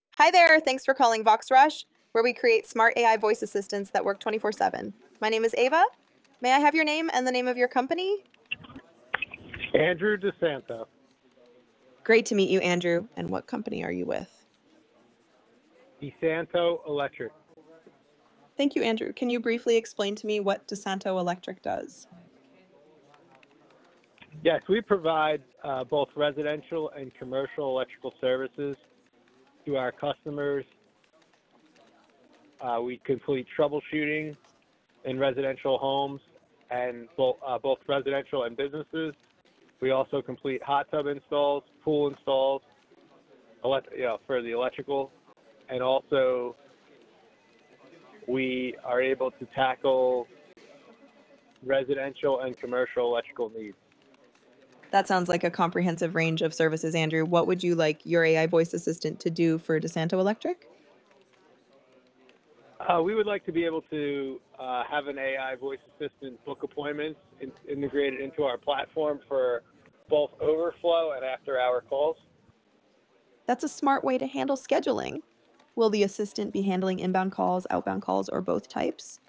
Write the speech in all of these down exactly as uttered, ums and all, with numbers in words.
Hi there, thanks for calling Vox Rush, where we create smart A I voice assistants that work twenty-four seven. My name is Ava. May I have your name and the name of your company? Andrew DeSanto, Great to meet you, Andrew. And what company are you with? DeSanto Electric. Thank you, Andrew. Can you briefly explain to me what DeSanto Electric does? Yes, we provide uh, both residential and commercial electrical services to our customers. Uh, we complete troubleshooting in residential homes and both, uh, both residential and businesses. We also complete hot tub installs, pool installs, elect- you know, for the electrical, and also we are able to tackle residential and commercial electrical needs. That sounds like a comprehensive range of services, Andrew. What would you like your A I voice assistant to do for DeSanto Electric? Uh, we would like to be able to uh, have an A I voice assistant book appointments in, integrated into our platform for both overflow and after hour calls. That's a smart way to handle scheduling. Will the assistant be handling inbound calls, outbound calls, or both types?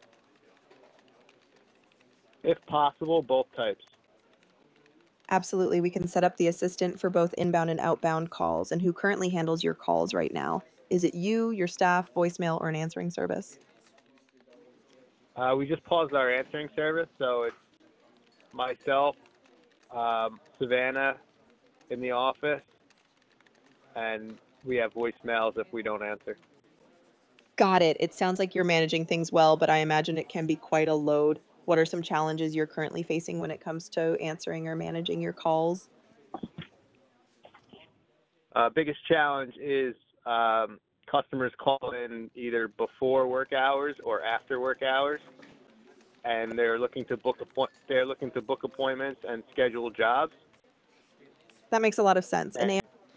If possible, both types. Absolutely. We can set up the assistant for both inbound and outbound calls. And who currently handles your calls right now? Is it you, your staff, voicemail, or an answering service? Uh, we just paused our answering service, so it's myself, um, Savannah in the office, and we have voicemails if we don't answer. Got it. It sounds like you're managing things well, but I imagine it can be quite a load. What are some challenges you're currently facing when it comes to answering or managing your calls? Uh, biggest challenge is um, customers call in either before work hours or after work hours, and they're looking to book appoint they're looking to book appointments and schedule jobs. That makes a lot of sense. And An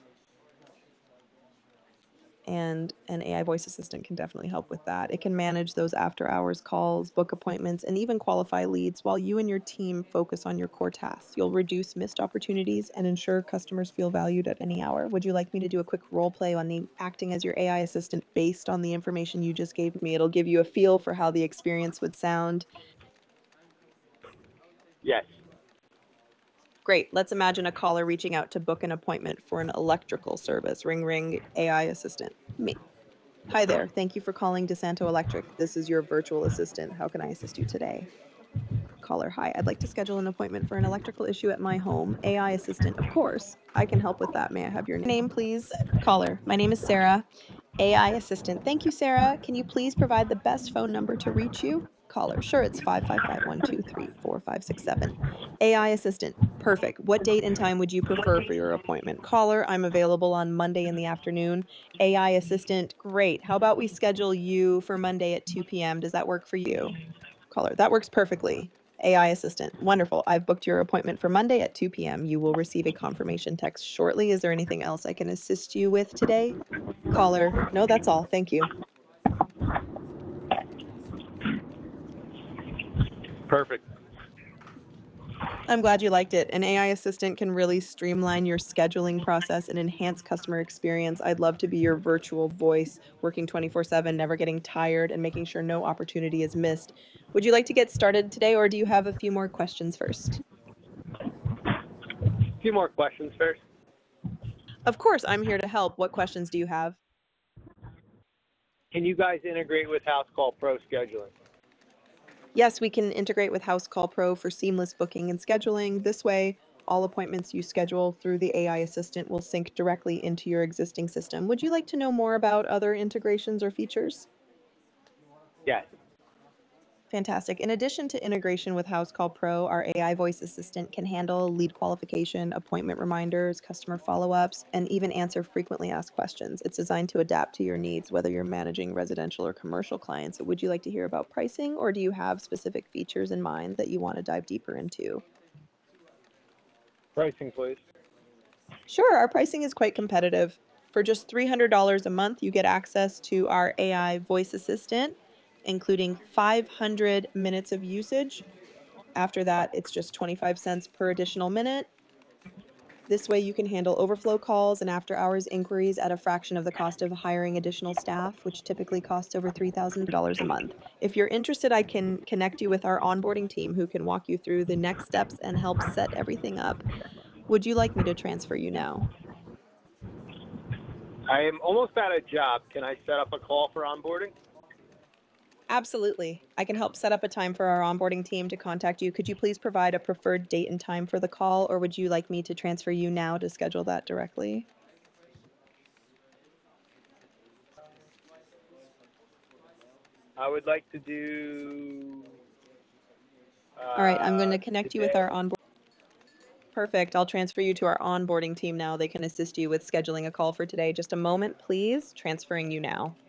and an A I voice assistant can definitely help with that. It can manage those after hours calls, book appointments, and even qualify leads while you and your team focus on your core tasks. You'll reduce missed opportunities and ensure customers feel valued at any hour. Would you like me to do a quick role play on the acting as your A I assistant based on the information you just gave me? It'll give you a feel for how the experience would sound. yes, Great. Let's imagine a caller reaching out to book an appointment for an electrical service. Ring, ring, A I assistant. Me. Hi there. Thank you for calling DeSanto Electric. This is your virtual assistant. How can I assist you today? Caller, hi. I'd like to schedule an appointment for an electrical issue at my home. A I assistant, of course. I can help with that. May I have your name, please? Caller, my name is Sarah. A I assistant. Thank you, Sarah. Can you please provide the best phone number to reach you? Caller, sure, it's five five five, one two three, four five six seven. A I assistant. Perfect. What date and time would you prefer for your appointment? Caller, I'm available on Monday in the afternoon. A I assistant. Great. How about we schedule you for Monday at two p m? Does that work for you? Caller, that works perfectly. A I assistant. Wonderful. I've booked your appointment for Monday at two p m. You will receive a confirmation text shortly. Is there anything else I can assist you with today? Caller, no, that's all. Thank you. perfect. I'm glad you liked it. An A I assistant can really streamline your scheduling process and enhance customer experience. I'd love to be your virtual voice, working twenty-four seven, never getting tired, and making sure no opportunity is missed. Would you like to get started today, or do you have a few more questions first? A few more questions first. Of course, I'm here to help. What questions do you have? Can you guys integrate with House Call Pro scheduling? Yes, we can integrate with House Call Pro for seamless booking and scheduling. This way, all appointments you schedule through the A I assistant will sync directly into your existing system. Would you like to know more about other integrations or features? Yes. Fantastic. In addition to integration with House Call Pro, our A I voice assistant can handle lead qualification, appointment reminders, customer follow ups, and even answer frequently asked questions. It's designed to adapt to your needs, whether you're managing residential or commercial clients. So would you like to hear about pricing, or do you have specific features in mind that you want to dive deeper into? Pricing, please. Sure, our pricing is quite competitive. For just three hundred dollars a month, you get access to our A I voice assistant, including five hundred minutes of usage. After that, it's just twenty-five cents per additional minute. This way, you can handle overflow calls and after hours inquiries at a fraction of the cost of hiring additional staff, which typically costs over three thousand dollars a month. If you're interested, I can connect you with our onboarding team who can walk you through the next steps and help set everything up. Would you like me to transfer you now? I am almost out of job. Can I set up a call for onboarding? Absolutely. I can help set up a time for our onboarding team to contact you. Could you please provide a preferred date and time for the call, or would you like me to transfer you now to schedule that directly? I would like to do All right, I'm going uh, to connect you with our today. onboard. Perfect. I'll transfer you to our onboarding team now. They can assist you with scheduling a call for today. Just a moment, please. Transferring you now.